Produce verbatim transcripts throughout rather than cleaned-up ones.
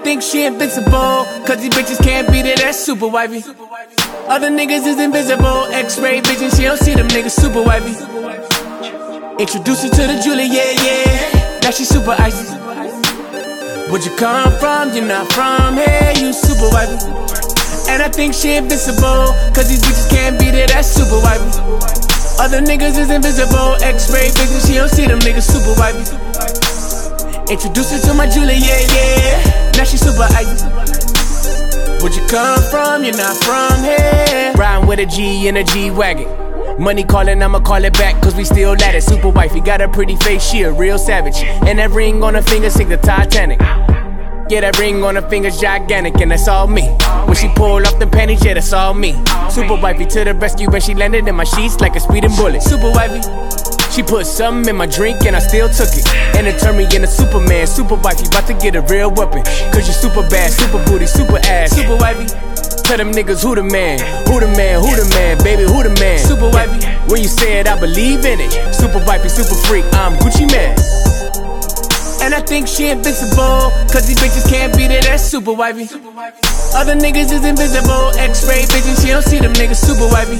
think she invincible, cause these bitches can't beat it, that's super wifey. Other niggas is invisible, X-ray vision, she don't see them niggas super wifey. Introduce her to the Julie, yeah, yeah, now she super icy. Where'd you come from? You're not from here, you super wifey. And I think she invincible, cause these bitches can't beat it, that's super wifey. Other niggas is invisible, X-ray vision, she don't see them niggas super wifey. Introduce her to my Julie, yeah, yeah, now she super icy. Where'd you come from? You're not from here. Riding with a G in a G-Wagon. Money calling, I'ma call it back, cause we still at it. Super wifey, got a pretty face, she a real savage. And that ring on her finger sink the Titanic. Yeah, that ring on her finger's gigantic, and that's all me. When she pulled off the panties, yeah, that's all me. Super wifey to the rescue when she landed in my sheets like a speeding bullet. Super wifey, she put something in my drink and I still took it. And it turned me into Superman. Super wifey, about to get a real weapon. Cause you super bad, super booty, super ass. Super wifey, tell them niggas who the man, who the man, who the man, baby, who the man. Super wifey, when you say it, I believe in it. Super wifey, super freak, I'm Gucci man. And I think she invincible, cause these bitches can't beat it, that's super wifey. Other niggas is invisible, X-ray vision, she don't see them niggas super wifey.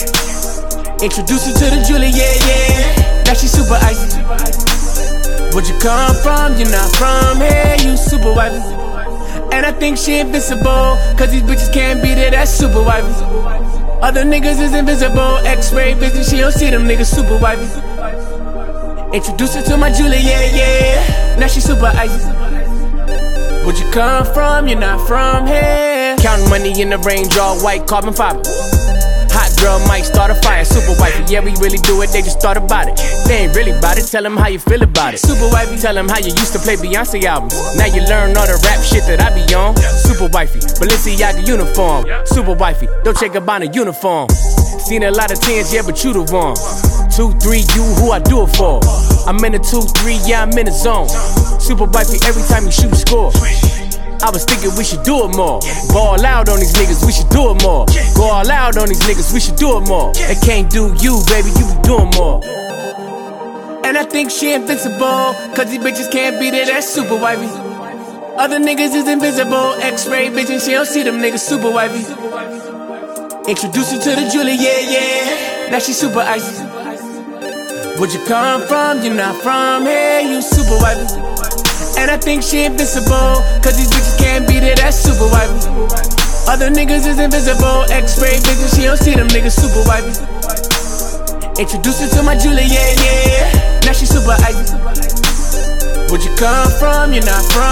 Introduce her to the Julie, yeah, yeah, now she super icy. Where'd you come from? You're not from here, you super wifey. And I think she invincible, cause these bitches can't beat it, that's super wifey. Other niggas is invisible, X-ray vision, she don't see them niggas super wifey. Introduce her to my Julie, yeah, yeah, now she super icy. Where'd you come from? You're not from here. Counting money in the range, all white carbon fiber. Hot girl might start a fire, super wifey, yeah, we really do it, they just thought about it. They ain't really about it, tell them how you feel about it. Super wifey, tell them how you used to play Beyonce albums. Now you learn all the rap shit that I be on. Super wifey, Balenciaga uniform. Super wifey, Dolce and Gabbana uniform. Seen a lot of tens, yeah, but you the one. Two, three, you, who I do it for. I'm in the two, three, yeah, I'm in the zone. Super wifey, every time you shoot, score. I was thinking we should do it more. Go all out on these niggas, we should do it more. Go all out on these niggas, we should do it more. They can't do you, baby, you be doing more. And I think she invincible, cause these bitches can't beat it, that's super wifey. Other niggas is invisible, X-ray vision, she don't see them niggas super wifey. Introduce her to the Julie, yeah, yeah, now she super icy. Where'd you come from? You're not from here, you super wifey. And I think she invincible, cause these bitches can't beat it, that's super wifey. Other niggas is invisible, X-ray vision, she don't see them niggas super wifey. Introduce her to my Julie, yeah, yeah, now she super icy. Where'd you come from? You're not from